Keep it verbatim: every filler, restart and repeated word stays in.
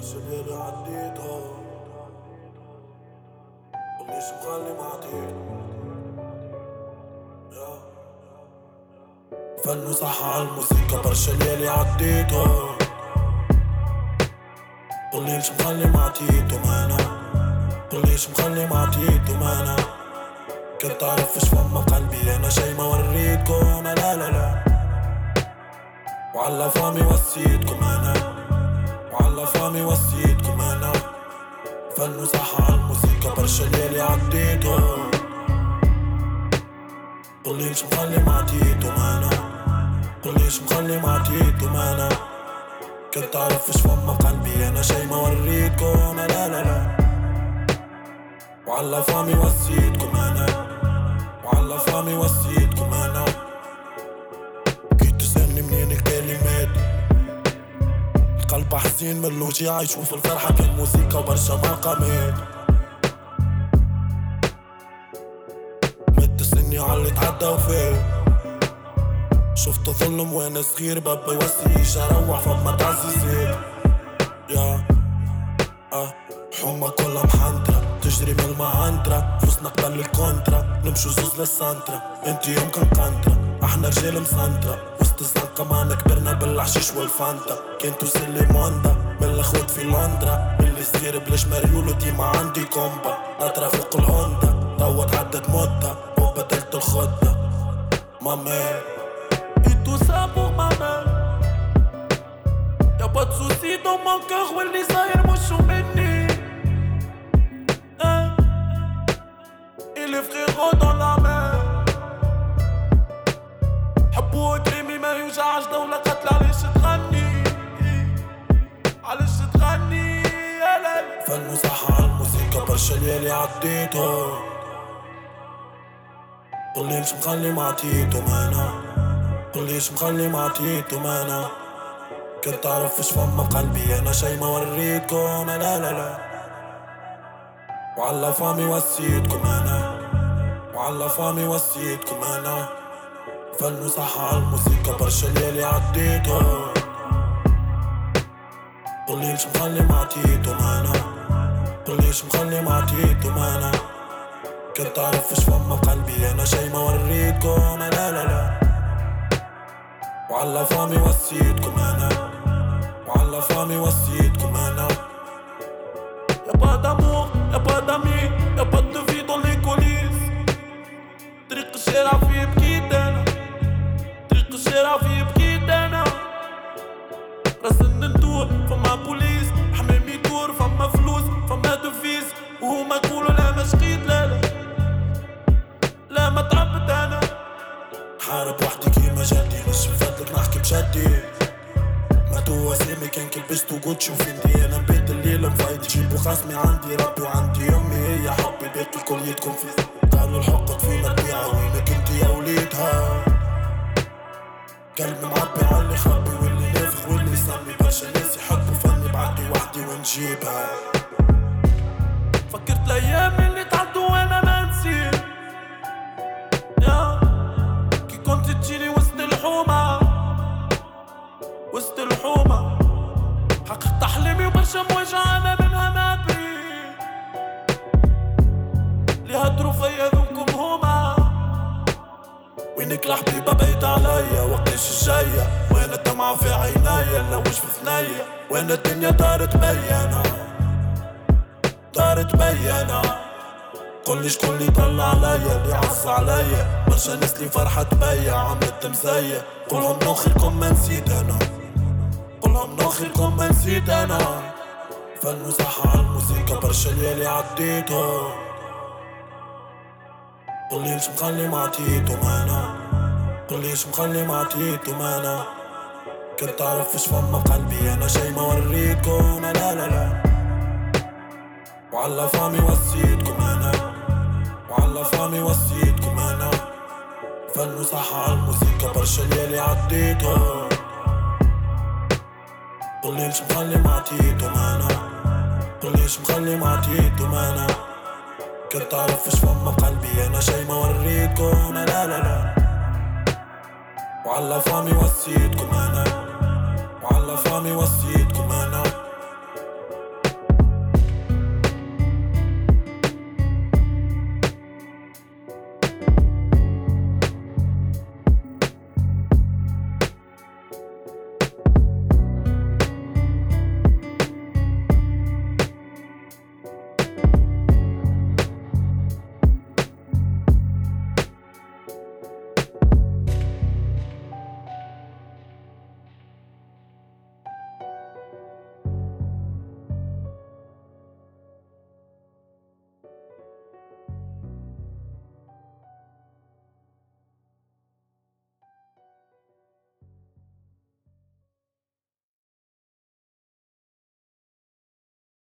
الليلة عديتها وليش مخلي معطيك فن وصحة عالموسيقى برشا ليالي عديتها وليش مخلي معطيته مانا وليش مخلي معطيته مانا كنت تعرف اش فما قلبي انا شي ما وريتكم لا لا لا وعلى فامي وصيتكم انا وعلى فامي وصيتكم انا فن وصحة عالموسيقى برشا ليالي عديتها قوليش مخلي معطيته مانا قوليش مخلي معطيته مانا كنت تعرف اش فما قلبي انا شي ما وريتكم لا لا لا وعلى فامي وصيتكم انا وعلى فامي وصيتكم انا كي تسألني منين الكلمات القلب حزين ملوش يعيش وفي الفرحة كان موسيقى وبرشا مقامات مد سني عاللي تعدى وفات شفت ظلم وانا صغير بابا يوصي اروح فما تعزيزات يا اه حومة كلها محنطرة تجري من المهندرة فلوسنا قبل الكونترا نمشو زوز للسانترا انتي يوم كان قنطرة احنا رجال مسنطرة وسط الزنقة معنا كبرنا بالحشيش والفانتا كنتو سلي موندا من الاخوات في لندرا اللي صغير بلاش مريولو ديما عندي كومبا نطرة فوق الهوندا طوت عدت مدة وبدلت الخدة ماما tout ça pour ma mère. Y'a pas de soucis dans mon cœur, واللي صاير مش مني. Hein? Et les frérots dans la mer. حبوا كريمي ما يوجعش دولة قتل علاش تغني علاش تغني يا ليل. فن وصحة عالموسيقى برشا ليالي عديتها قولي مش مخلي معطيته مانا قوليش مخلي معطيته مانا كنت تعرف اش فما قلبي انا شي ما وريتكم لا لا لا وعلى فامي وصيتكم انا وعلى فامي وصيتكم انا فن وصحة عالموسيقى برشا ليالي عديتها قوليش مخلي معطيته مانا قوليش مخلي معطيته مانا كنت تعرف اش فما قلبي انا شي ما وريتكم لا لا لا وعلى فامي وصيتكم انا وعلى فامي وصيتكم انا Y'a pas d'amour, y'a pas d'amis, y'a pas de vie dans les coulisses طريق الشارع فيه بكيت انا طريق الشارع فيه بكيت انا راسن ندور فما بوليس حمامي يدور فما فلوس فما دفيس وهما يقولوا لا ما شقيت لا لا لا ما تعبت انا حارب وحدي كيما جدي مش مفدلك نحكي بشدي ماتوا وسامي كان كلبستو جوتشي وفيندي انا نبات الليل مفايد جيبو خصمي عندي ربي وعندي امي هي حبي باقي الكل يتكون في قالوا الحقك فينا البيعة وينك انت يا وليدها قلبي معبي عاللي خبي واللي نافخ واللي يسمي برشا ناس يحبوا فني بعدي وحدي ونجيبها فكرت الايام اللي تعدوا وانا ما نسيت يا كنت تجيني وسط الحومة وسط الحومة حققت أحلامي وبرشا مواجهة أنا منها ما أبي اللي هدروا فيا ذوكم هما وينك الحبيبة بعيد عليا وقتاش الجاية وانا الدمعة في عينيا نلوش في ثنيا وانا الدنيا دارت بيانا دارت بيانا قولي شكون اللي طلع عليا اللي عص عليا برشا ناس لي فرحة تبيع عملت مزية قولهم نوخركم ما نسيت انا قولهم نوخركم ما نسيت انا فن وصحة عالموسيقى برشا ليالي عديتها قوليش مخلي معطيته مانا قوليش مخلي معطيته مانا كنت تعرف اش فما قلبي انا شي ما وريتكم لا لا لا وعلى فامي وصيتكم انا وعلى فامي وصيتكم انا فن وصحة عالموسيقى برشا ليالي عديتها قوليش مخلي معطيته مانا قوليش مخلي معطيته مانا كنت تعرف اش فما قلبي انا شي ما وريتكم لا لا لا وعلى فامي وصيتكم انا وعلى فامي وصيتكم انا